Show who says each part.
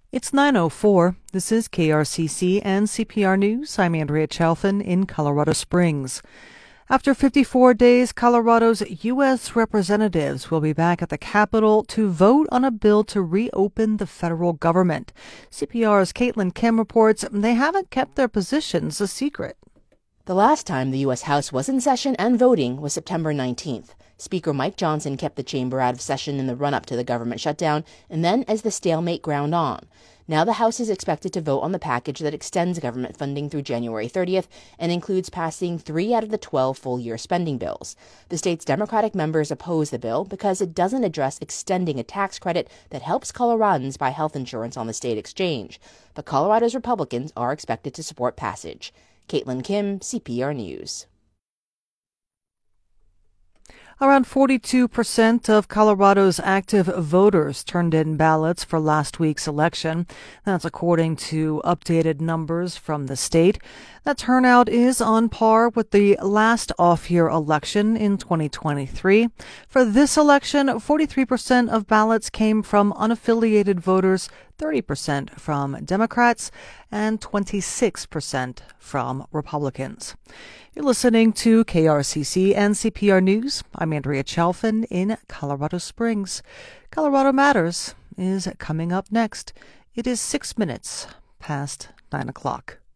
Speaker 1: It's 9:04. This is KRCC and CPR News. I'm Andrea Chalfin in Colorado Springs. After 54 days, Colorado's U.S. representatives will be back at the Capitol to vote on a bill to reopen the federal government. CPR's Caitlin Kim reports they haven't kept their positions a secret.
Speaker 2: The last time the U.S. House was in session and voting was September 19th. Speaker Mike Johnson kept the chamber out of session in the run-up to the government shutdown and then as the stalemate ground on. Now the House is expected to vote on the package that extends government funding through January 30th and includes passing 3 out of the 12 full-year spending bills. The state's Democratic members oppose the bill because it doesn't address extending a tax credit that helps Coloradans buy health insurance on the state exchange. But Colorado's Republicans are expected to support passage. Caitlin Kim, CPR News.
Speaker 1: Around 42% of Colorado's active voters turned in ballots for last week's election. That's according to updated numbers from the state. That turnout is on par with the last off-year election in 2023. For this election, 43% of ballots came from unaffiliated voters, 30% from Democrats, and 26% from Republicans. You're listening to KRCC and CPR News. I'm Andrea Chalfin in Colorado Springs. Colorado Matters is coming up next. It is 6 minutes past 9 o'clock.